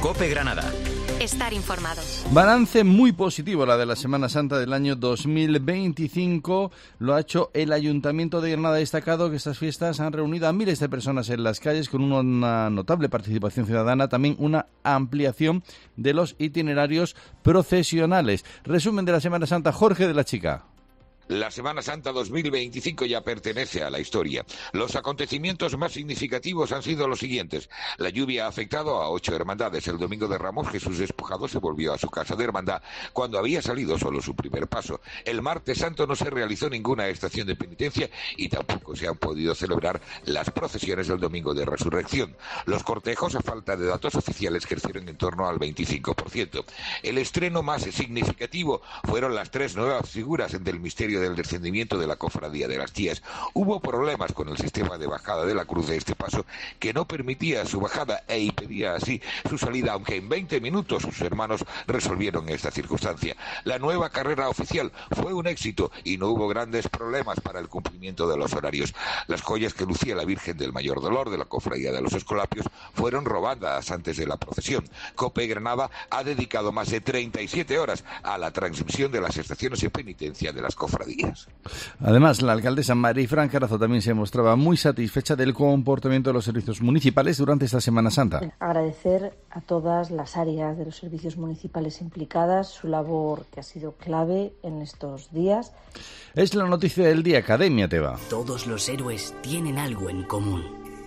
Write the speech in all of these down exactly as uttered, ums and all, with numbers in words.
COPE Granada. Estar informados. Balance muy positivo la de la Semana Santa del año dos mil veinticinco. Lo ha hecho el Ayuntamiento de Granada. Ha destacado que estas fiestas han reunido a miles de personas en las calles con una notable participación ciudadana, también una ampliación de los itinerarios procesionales. Resumen de la Semana Santa, Jorge de la Chica. La Semana Santa dos mil veinticinco ya pertenece a la historia. Los acontecimientos más significativos han sido los siguientes. La lluvia ha afectado a ocho hermandades. El domingo de Ramos, Jesús despojado se volvió a su casa de hermandad cuando había salido solo su primer paso. El martes santo no se realizó ninguna estación de penitencia y tampoco se han podido celebrar las procesiones del domingo de resurrección. Los cortejos, a falta de datos oficiales, crecieron en torno al veinticinco por ciento. El estreno más significativo fueron las tres nuevas figuras del misterio del descendimiento de la Cofradía de las Tías. Hubo problemas con el sistema de bajada de la cruz de este paso que no permitía su bajada e impedía así su salida, aunque en veinte minutos sus hermanos resolvieron esta circunstancia. La nueva carrera oficial fue un éxito y no hubo grandes problemas para el cumplimiento de los horarios. Las joyas que lucía la Virgen del Mayor Dolor de la Cofradía de los Escolapios fueron robadas antes de la procesión. COPE Granada ha dedicado más de treinta y siete horas a la transmisión de las estaciones de penitencia de las cofradías. Además, la alcaldesa Marifran Carazo también se mostraba muy satisfecha del comportamiento de los servicios municipales durante esta Semana Santa. Agradecer a todas las áreas de los servicios municipales implicadas su labor, que ha sido clave en estos días. Es la noticia del día, Academia Teba. Todos los héroes tienen algo en común: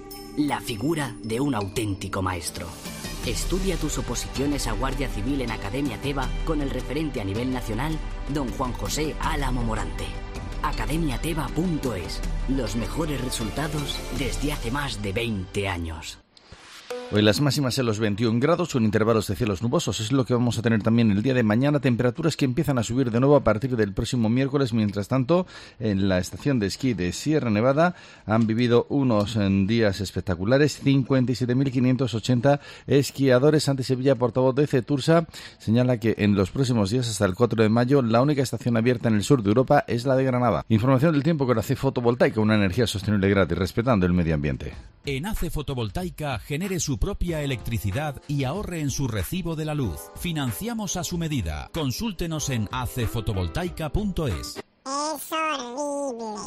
la figura de un auténtico maestro. Estudia tus oposiciones a Guardia Civil en Academia Teba con el referente a nivel nacional, don Juan José Álamo Morante. academia teba punto es. Los mejores resultados desde hace más de veinte años. Hoy las máximas en los veintiún grados con intervalos de cielos nubosos. Es lo que vamos a tener también el día de mañana. Temperaturas que empiezan a subir de nuevo a partir del próximo miércoles. Mientras tanto, en la estación de esquí de Sierra Nevada han vivido unos días espectaculares. cincuenta y siete mil quinientos ochenta esquiadores. Ante Sevilla, portavoz de Cetursa, señala que en los próximos días, hasta el cuatro de mayo, la única estación abierta en el sur de Europa es la de Granada. Información del tiempo con A C E Fotovoltaica, una energía sostenible gratis, respetando el medio ambiente. En A C E Fotovoltaica genere su propia electricidad y ahorre en su recibo de la luz. Financiamos a su medida. Consúltenos en a c fotovoltaica punto es. Es horrible,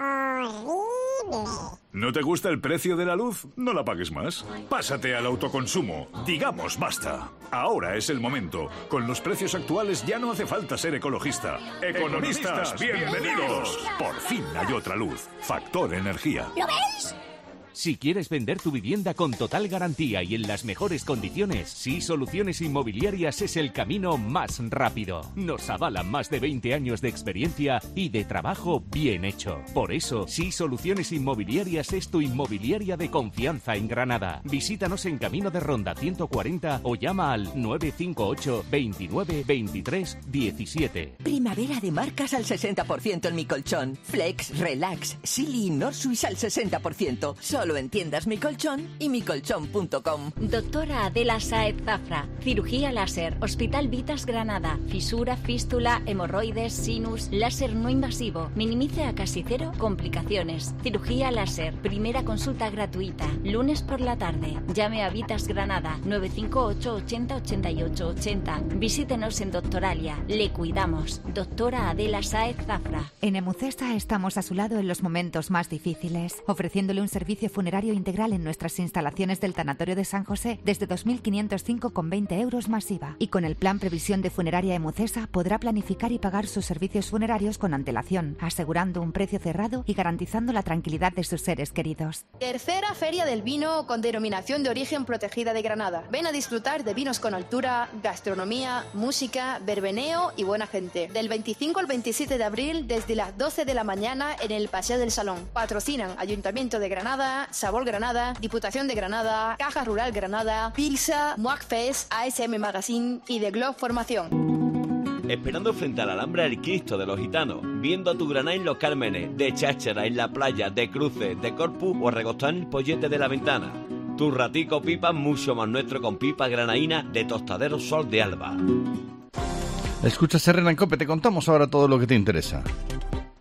horrible. ¿No te gusta el precio de la luz? No la pagues más. Pásate al autoconsumo. Digamos basta. Ahora es el momento. Con los precios actuales ya no hace falta ser ecologista. Economistas, bienvenidos. Por fin hay otra luz. Factor Energía. ¿Lo veis? Si quieres vender tu vivienda con total garantía y en las mejores condiciones, Sí Soluciones Inmobiliarias es el camino más rápido. Nos avalan más de veinte años de experiencia y de trabajo bien hecho. Por eso, Sí Soluciones Inmobiliarias es tu inmobiliaria de confianza en Granada. Visítanos en Camino de Ronda ciento cuarenta o llama al nueve cinco ocho, veintinueve, veintitrés, diecisiete. Primavera de marcas al sesenta por ciento en mi colchón. Flex, Relax, Silly y Norsuis al sesenta por ciento. Solo en tiendas Mi Colchón y mi colchón punto com. Doctora Adela Sáez Zafra. Cirugía láser. Hospital Vitas Granada. Fisura, fístula, hemorroides, sinus. Láser no invasivo. Minimice a casi cero complicaciones. Cirugía láser. Primera consulta gratuita. Lunes por la tarde. Llame a Vitas Granada. nueve cinco ocho, ochenta, ochenta y ocho, ochenta. Visítenos en Doctoralia. Le cuidamos. Doctora Adela Sáez Zafra. En Emucesa estamos a su lado en los momentos más difíciles, ofreciéndole un servicio funerario integral en nuestras instalaciones del Tanatorio de San José desde dos mil quinientos cinco con veinte euros más I V A. Y con el plan Previsión de Funeraria Emucesa podrá planificar y pagar sus servicios funerarios con antelación, asegurando un precio cerrado y garantizando la tranquilidad de sus seres queridos. Tercera Feria del Vino con denominación de origen protegida de Granada. Ven a disfrutar de vinos con altura, gastronomía, música, verbeneo y buena gente. Del veinticinco al veintisiete de abril desde las doce de la mañana en el Paseo del Salón. Patrocinan Ayuntamiento de Granada, Sabor Granada, Diputación de Granada, Caja Rural Granada, Pilsa, Muacfest, A S M Magazine y The Globe Formación. Esperando frente a la Alhambra el Cristo de los Gitanos, viendo a tu Granada en Los Cármenes, de cháchara en la playa, de cruces, de Corpus o recostar en el pollete de la ventana. Tu ratico pipa mucho más nuestro con pipa granaína de Tostadero Sol de Alba. Escuchas Herrera en COPE, te contamos ahora todo lo que te interesa.